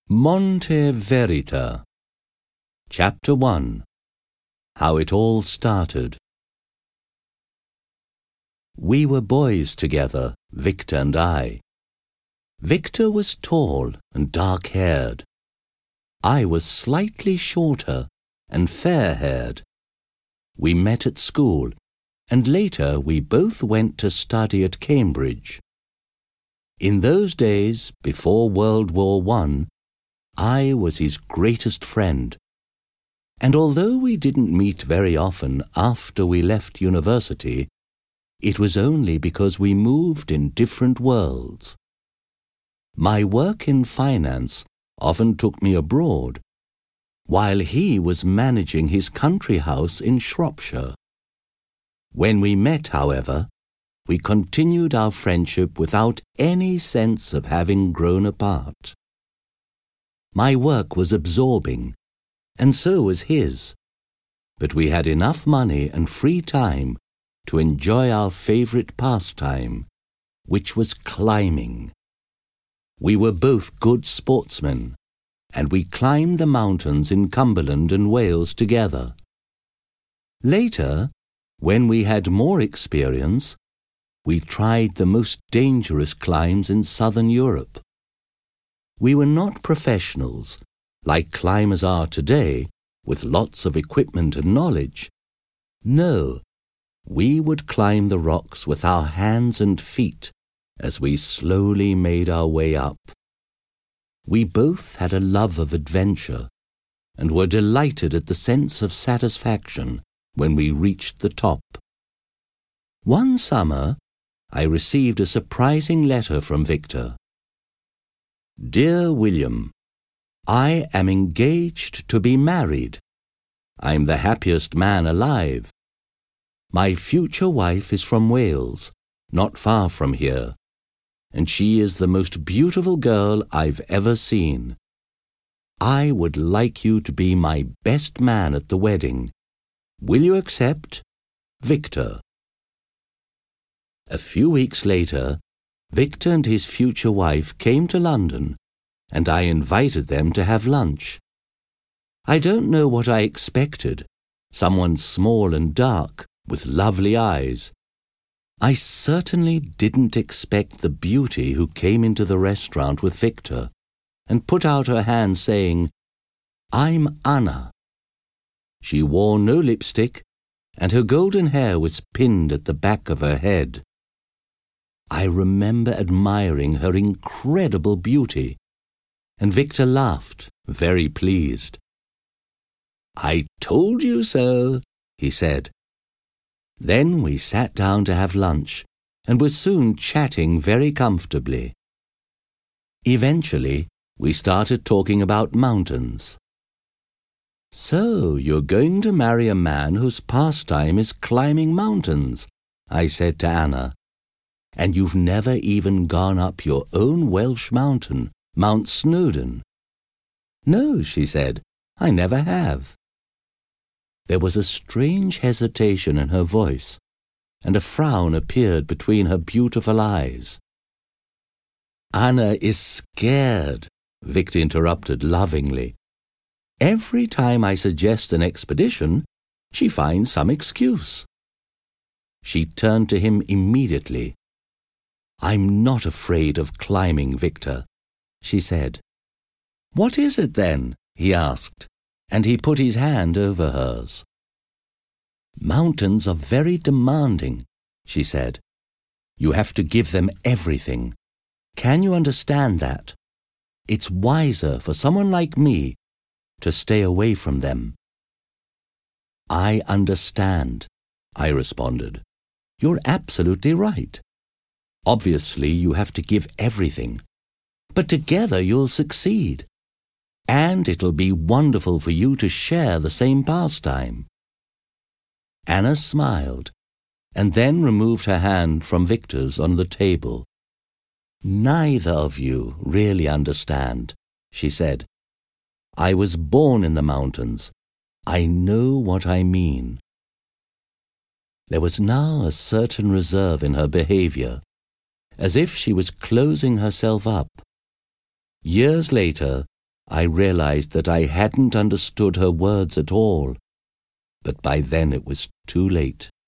Monte Verita. Chapter 1. How it all started. We were boys together, Victor and I. Victor was tall and dark-haired. I was slightly shorter and fair-haired. We met at school, and later we both went to study at Cambridge. In those days, before World War I was his greatest friend. And although we didn't meet very often after we left university, it was only because we moved in different worlds. My work in finance often took me abroad, while he was managing his country house in Shropshire. When we met, however, we continued our friendship without any sense of having grown apart. My work was absorbing, and so was his, but we had enough money and free time to enjoy our favorite pastime, which was climbing. We were both good sportsmen, and we climbed the mountains in Cumberland and Wales together. Later, when we had more experience, we tried the most dangerous climbs in southern Europe. We were not professionals, like climbers are today, with lots of equipment and knowledge. No, we would climb the rocks with our hands and feet as we slowly made our way up. We both had a love of adventure and were delighted at the sense of satisfaction when we reached the top. One summer, I received a surprising letter from Victor. Dear William, I am engaged to be married. I'm the happiest man alive. My future wife is from Wales, not far from here, and she is the most beautiful girl I've ever seen. I would like you to be my best man at the wedding. Will you accept? Victor. A few weeks later, Victor and his future wife came to London, and I invited them to have lunch. I don't know what I expected, someone small and dark, with lovely eyes. I certainly didn't expect the beauty who came into the restaurant with Victor and put out her hand saying, "I'm Anna." She wore no lipstick, and her golden hair was pinned at the back of her head. I remember admiring her incredible beauty, and Victor laughed, very pleased. "I told you so," he said. Then we sat down to have lunch, and were soon chatting very comfortably. Eventually, we started talking about mountains. "So, you're going to marry a man whose pastime is climbing mountains," I said to Anna. "And you've never even gone up your own Welsh mountain, Mount Snowdon?" "No," she said, "I never have." There was a strange hesitation in her voice, and a frown appeared between her beautiful eyes. "Anna is scared," Victor interrupted lovingly. "Every time I suggest an expedition, she finds some excuse." She turned to him immediately. "I'm not afraid of climbing, Victor," she said. "What is it then?" he asked, and he put his hand over hers. "Mountains are very demanding," she said. "You have to give them everything. Can you understand that? It's wiser for someone like me to stay away from them." "I understand," I responded. "You're absolutely right. Obviously, you have to give everything, but together you'll succeed. And it'll be wonderful for you to share the same pastime." Anna smiled, and then removed her hand from Victor's on the table. "Neither of you really understand," she said. "I was born in the mountains. I know what I mean." There was now a certain reserve in her behavior, as if she was closing herself up. Years later, I realized that I hadn't understood her words at all, but by then it was too late.